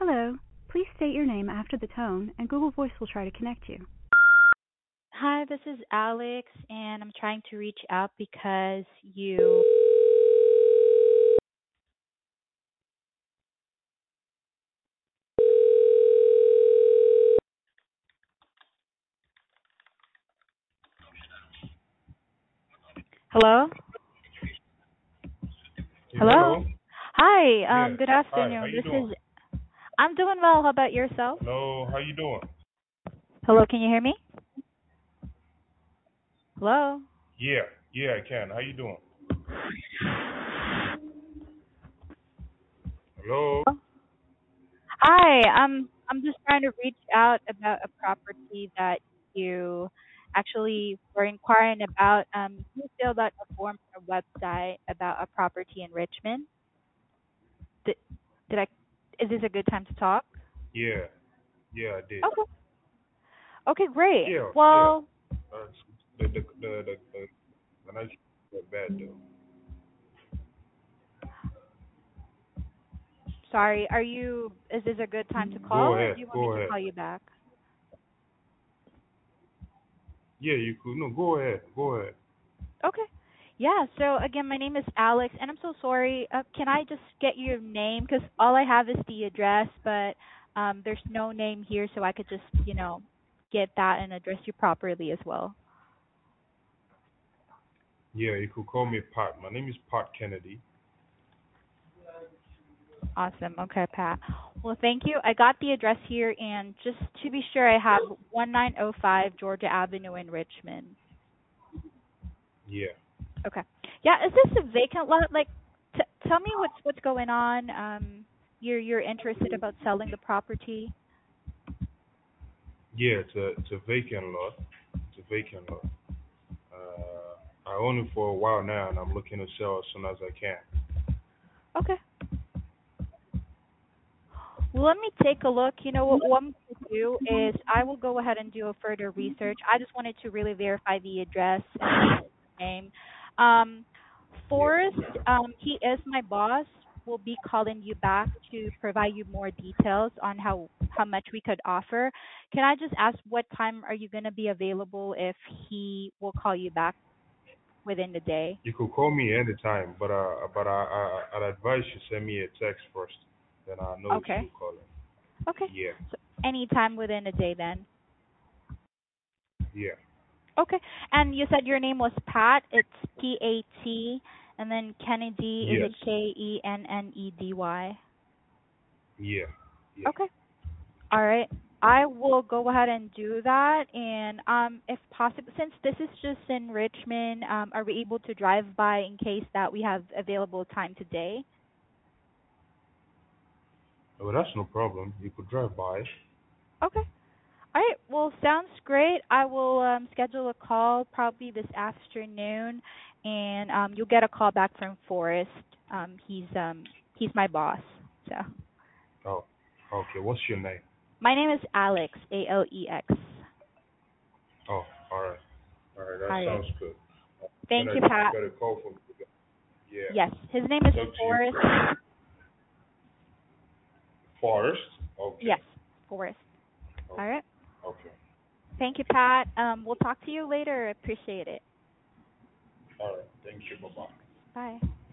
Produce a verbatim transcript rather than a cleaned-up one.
Hello. Please state your name after the tone, and Google Voice will try to connect you. Hi, this is Alex, and I'm trying to reach out because you. Hello? Hello? Hello. Hi, um, Yes. good Hi. How afternoon. you This doing? is. I'm doing well. How about yourself? Hello. How you doing? Hello, can you hear me? Hello? Yeah. Yeah, I can. How you doing? Hello. Hi, um, I'm just trying to reach out about a property that you actually were inquiring about. Um, you filled out a form on our website about a property in Richmond. Did, did I? Is this a good time to talk? Yeah. Yeah, I did. Okay. Okay, great. Yeah. Yeah. Well, Uh, the the the the the, the nice not bad though. sorry. Are you? Is this a good time to Go call, or do ahead. you want me Go to ahead. call you back? Yeah, you could. No, go ahead. Go ahead. Okay. Yeah. So again, my name is Alex, and I'm so sorry. Uh, can I just get your name? Because all I have is the address, but um, there's no name here, so I could just, you know, get that and address you properly as well. Yeah, you could call me Pat. My name is Pat Kennedy. Awesome. Okay, Pat. Well, thank you. I got the address here, and just to be sure, I have one nine zero five Georgia Avenue in Richmond. Yeah. Okay. Yeah, is this a vacant lot? Like, t- tell me what's what's going on. Um, you're you're interested about selling the property? Yeah, it's a it's a vacant lot. It's a vacant lot. Uh, I own it for a while now, and I'm looking to sell as soon as I can. Okay. Well, let me take a look. You know what, what I'm going to do is I will go ahead and do a further research. I just wanted to really verify the address and the name. Um, Yeah. Forrest, um, he is my boss. Will be calling you back to provide you more details on how how much we could offer. Can I just ask what time are you going to be available if he will call you back within the day? You could call me anytime, but uh, but I, I I'd advise you send me a text first, then I know it's Okay. you calling. Okay. Yeah, So anytime within the day then. yeah, Okay. And you said your name was Pat. It's P A T. And then Kennedy, is yes, it K E N N E D Y? yeah, yeah. Okay. All right. I will go ahead and do that. And um, if possible, since this is just in Richmond, um, are we able to drive by in case that we have available time today? Well, that's no problem. You could drive by. Okay. All right. Well, sounds great. I will um, schedule a call probably this afternoon, and um, you'll get a call back from Forrest. Um, he's um, he's my boss. So Oh, okay. What's your name? my name is Alex. A L E X. Oh, all right, all right. That All right. sounds good. I'm Thank gonna you, Pat. expect a call from you. Yeah. Yes, his name is Talk to you. Forrest. Forest. Okay. Yes, Forrest. All Okay. right. Okay. Thank you, Pat. Um, we'll talk to you later. Appreciate it. All right. Thank you. Bye bye. Bye.